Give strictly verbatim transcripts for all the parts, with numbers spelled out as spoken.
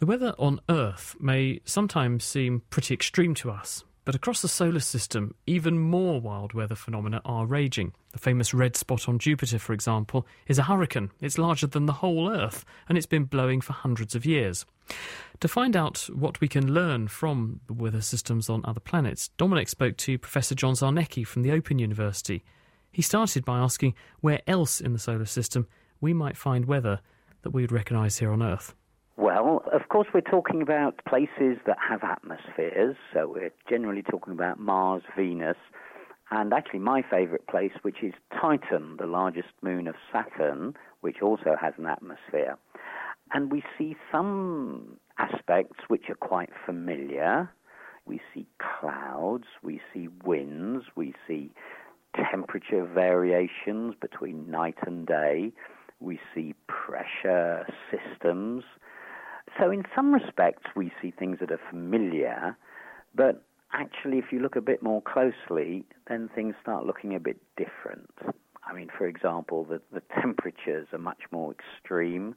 The weather on Earth may sometimes seem pretty extreme to us, but across the solar system, even more wild weather phenomena are raging. The famous red spot on Jupiter, for example, is a hurricane. It's larger than the whole Earth, and it's been blowing for hundreds of years. To find out what we can learn from the weather systems on other planets, Dominic spoke to Professor John Zarnecki from the Open University. He started by asking where else in the solar system we might find weather that we would recognise here on Earth. Well, of course, we're talking about places that have atmospheres, so we're generally talking about Mars, Venus, and actually my favourite place, which is Titan, the largest moon of Saturn, which also has an atmosphere. And we see some aspects which are quite familiar. We see clouds, we see winds, we see temperature variations between night and day, we see pressure systems. So in some respects, we see things that are familiar, but actually, if you look a bit more closely, then things start looking a bit different. I mean, for example, the, the temperatures are much more extreme,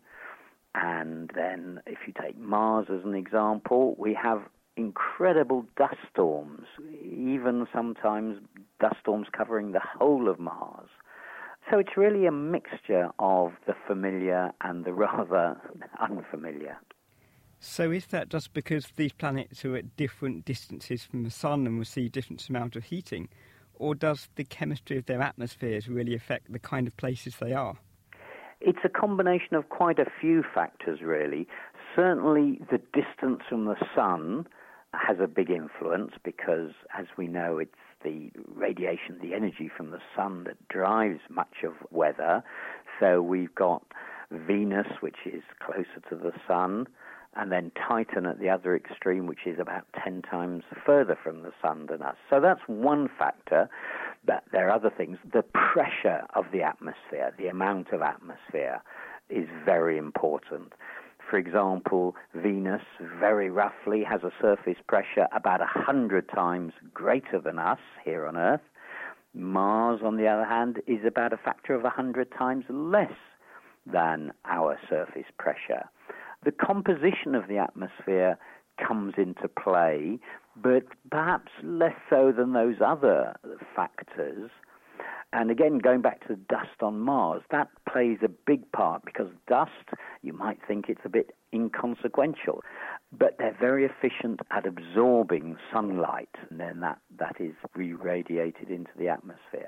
and then if you take Mars as an example, we have incredible dust storms, even sometimes dust storms covering the whole of Mars. So it's really a mixture of the familiar and the rather unfamiliar. So is that just because these planets are at different distances from the Sun and receive different amounts of heating? Or does the chemistry of their atmospheres really affect the kind of places they are? It's a combination of quite a few factors, really. Certainly the distance from the Sun has a big influence because, as we know, it's the radiation, the energy from the Sun that drives much of weather. So we've got Venus, which is closer to the Sun, and then Titan at the other extreme, which is about ten times further from the Sun than us. So that's one factor. But there are other things. The pressure of the atmosphere, the amount of atmosphere, is very important. For example, Venus, very roughly, has a surface pressure about one hundred times greater than us here on Earth. Mars, on the other hand, is about a factor of one hundred times less than our surface pressure. The composition of the atmosphere comes into play, but perhaps less so than those other factors. And again, going back to the dust on Mars, that plays a big part because dust, you might think it's a bit inconsequential, but they're very efficient at absorbing sunlight, and then that, that is re-radiated into the atmosphere.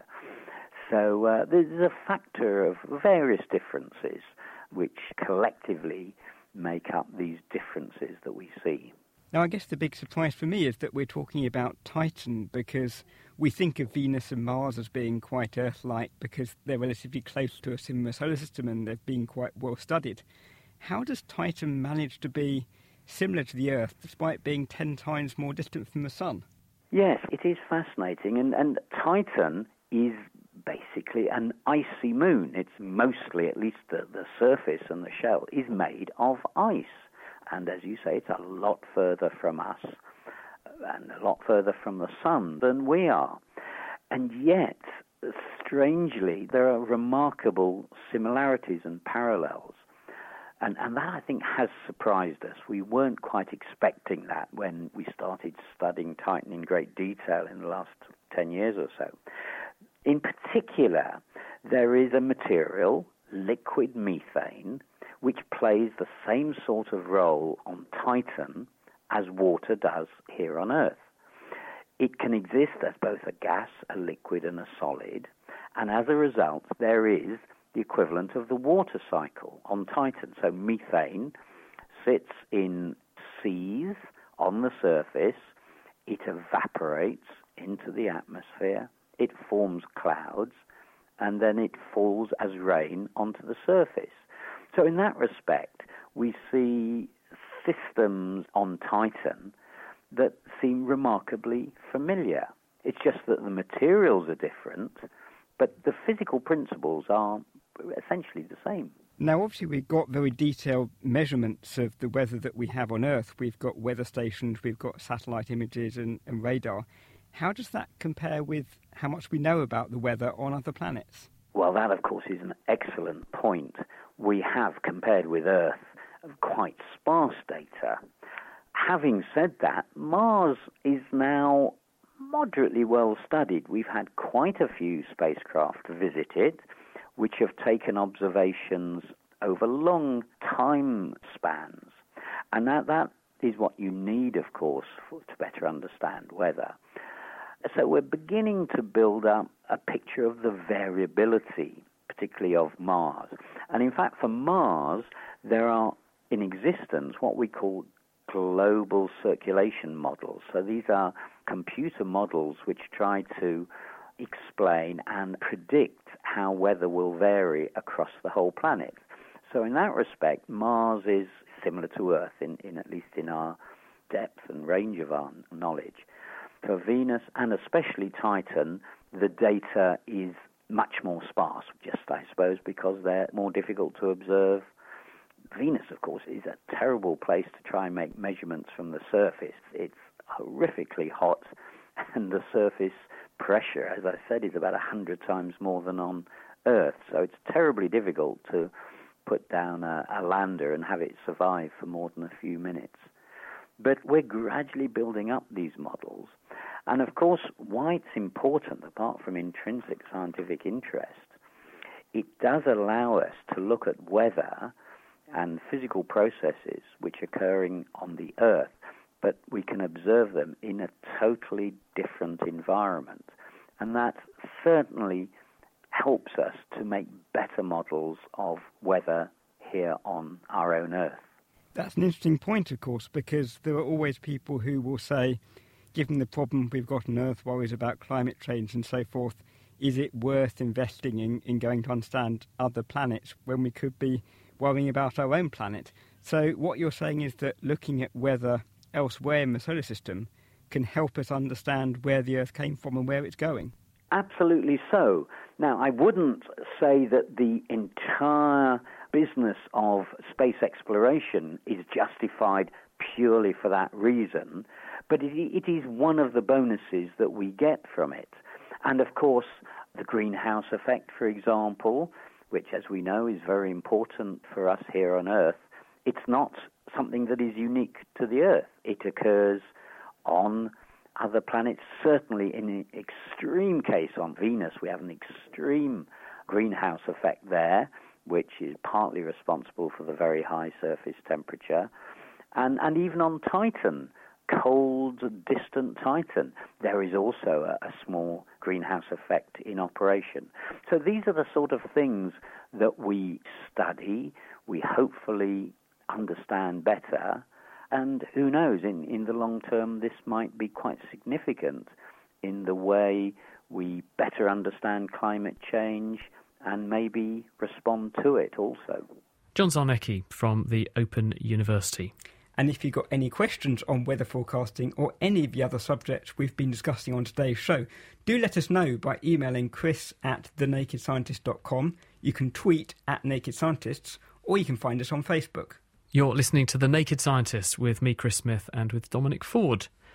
So uh, there's a factor of various differences which collectively make up these differences that we see. Now, I guess the big surprise for me is that we're talking about Titan because we think of Venus and Mars as being quite Earth-like because they're relatively close to us in the solar system and they've been quite well studied. How does Titan manage to be similar to the Earth despite being ten times more distant from the Sun? Yes, it is fascinating. And, and Titan is basically an icy moon. It's mostly, at least the, the surface and the shell, is made of ice. And as you say, it's a lot further from us and a lot further from the Sun than we are. And yet, strangely, there are remarkable similarities and parallels. And, and that, I think, has surprised us. We weren't quite expecting that when we started studying Titan in great detail in the last ten years or so. In particular, there is a material, liquid methane, which plays the same sort of role on Titan as water does here on Earth. It can exist as both a gas, a liquid, and a solid, and as a result, there is the equivalent of the water cycle on Titan. So methane sits in seas on the surface, it evaporates into the atmosphere, it forms clouds, and then it falls as rain onto the surface. So in that respect, we see systems on Titan that seem remarkably familiar. It's just that the materials are different, but the physical principles are essentially the same. Now, obviously, we've got very detailed measurements of the weather that we have on Earth. We've got weather stations, we've got satellite images and, and radar. How does that compare with how much we know about the weather on other planets? Well, that, of course, is an excellent point. We have, compared with Earth, quite sparse data. Having said that, Mars is now moderately well studied. We've had quite a few spacecraft visit it, which have taken observations over long time spans. And that, that is what you need, of course, for, to better understand weather. So we're beginning to build up a picture of the variability, particularly of Mars. And in fact, for Mars, there are in existence what we call global circulation models. So these are computer models which try to explain and predict how weather will vary across the whole planet. So in that respect, Mars is similar to Earth, in, in at least in our depth and range of our knowledge. For Venus, and especially Titan, the data is much more sparse, just, I suppose, because they're more difficult to observe. Venus, of course, is a terrible place to try and make measurements from the surface. It's horrifically hot, and the surface pressure, as I said, is about one hundred times more than on Earth. So it's terribly difficult to put down a, a lander and have it survive for more than a few minutes. But we're gradually building up these models. And of course, why it's important, apart from intrinsic scientific interest, it does allow us to look at weather and physical processes which are occurring on the Earth, but we can observe them in a totally different environment. And that certainly helps us to make better models of weather here on our own Earth. That's an interesting point, of course, because there are always people who will say, given the problem we've got on Earth, worries about climate change and so forth, is it worth investing in, in going to understand other planets when we could be worrying about our own planet? So what you're saying is that looking at weather elsewhere in the solar system can help us understand where the Earth came from and where it's going. Absolutely so. Now, I wouldn't say that the entire business of space exploration is justified purely for that reason, but it, it is one of the bonuses that we get from it. And of course, the greenhouse effect, for example, which, as we know, is very important for us here on Earth, it's not something that is unique to the Earth. It occurs on other planets, certainly in an extreme case on Venus. We have an extreme greenhouse effect there, which is partly responsible for the very high surface temperature. And, and even on Titan, cold, distant Titan, there is also a, a small greenhouse effect in operation. So these are the sort of things that we study, we hopefully understand better, and who knows, in, in the long term, this might be quite significant in the way we better understand climate change and maybe respond to it also. John Zarnecki from the Open University. And if you've got any questions on weather forecasting or any of the other subjects we've been discussing on today's show, do let us know by emailing chris at the naked scientist dot com. You can tweet at Naked Scientists, or you can find us on Facebook. You're listening to The Naked Scientist with me, Chris Smith, and with Dominic Ford.